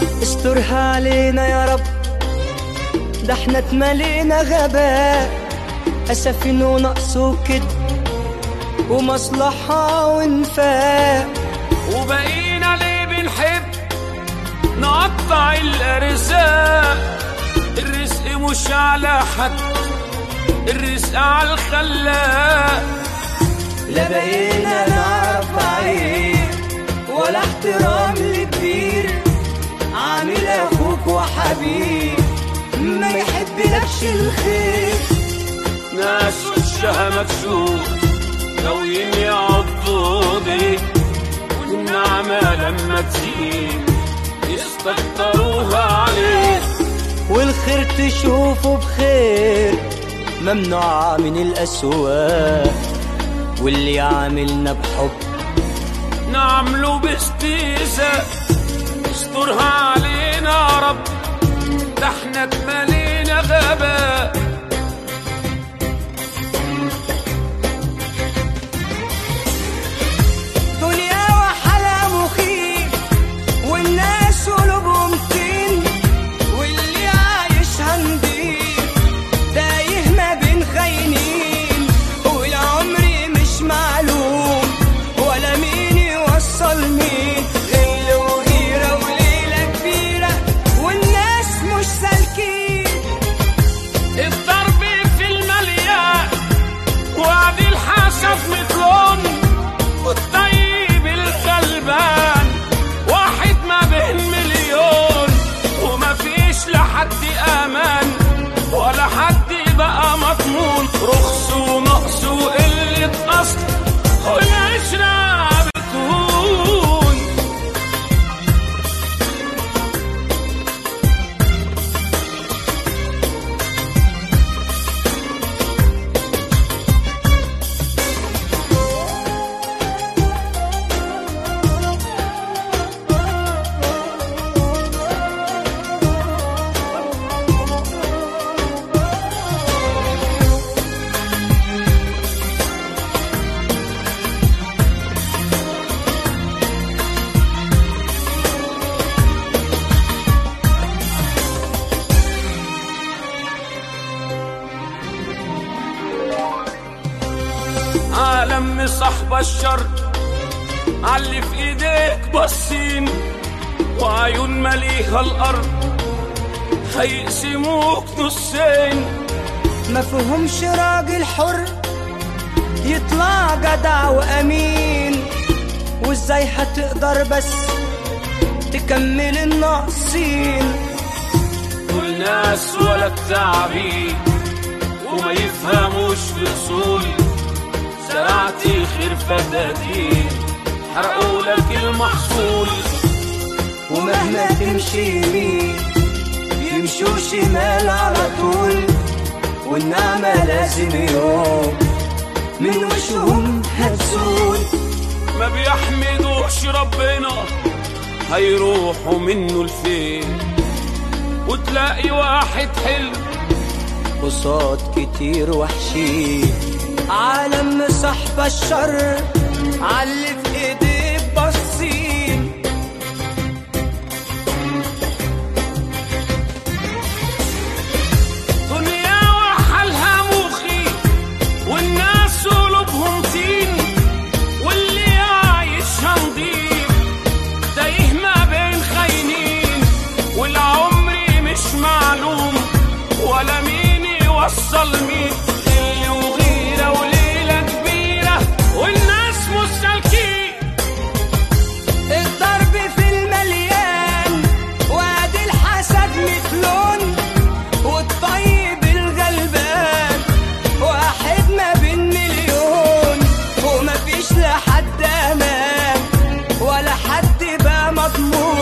استرها علينا يا رب، ده احنا اتملينا غباء، أسفين ونقص وكده ومصلحة وانفاق، وبقينا ليه بنحب نقطع الأرزاق. الرزق مش على حد، الرزق على الخلاق. لا بقينا نعرف عيب ولا احترام لكبير، عامل اخوك وحبيب ما يحبلكش الخير. ناس وشها مكسور ناويين يعضوا بيه، والنعمة لما تزيد يستكتروها عليه. والخير تشوفه بخير ممنوع من الأسواق، واللي عاملنا بحب نعمله باستيزاء. استرها علينا يا رب، ده احنا اتملينا غباء. دنيا وحالها مخيف، والناس قلوبهم طين، واللي عايشها نضيف تايه ما بين خاينين. والعمر مش معلوم ولا مين يوصل مين، غل وغيرة وليلة كبيرة والناس مش سالكين. الضرب في المليان وعد الحسب متلون، والطيب الغلبان واحد ما بين مليون. وما فيش لحد امان ولا حد بقى مضمون، رخص ونقص وقلة اصل والعشرة بتهون. عالم صاحب الشر علي في ايديك باصين، وعيون مليها الارض هيقسموك نصين. ما فيهمش راجل حر يطلع جدع وامين، وازاي هتقدر بس تكمل الناقصين. دول ناس ولا التعبين وما يفهموش في اصول، زرعتي خير فدادين حرقوا لك المحصول. ومهما تمشي يمين يمشوا شمال على طول، والنعمة لازم يوم من وشهم هتزول. ما بيحمدوش ربنا هيروحوا منه لفين، وتلاقي واحد حلو قصاد كتير وحشين. عالم صاحب الشر علي في ايديه باصين. دنيا وحالها مخي والناس قلوبهم طين، واللي عايشها نضيف تايه ما بين خاينين. والعمر مش معلوم ولا مين يوصل مين، اللي وغيرة وليلة كبيرة والناس مش سالكين. الضرب في المليان وادي الحسد مثلون، والطيب الغلبان واحد ما بين مليون. ومفيش لحد امان ولا حد بقى مضمون،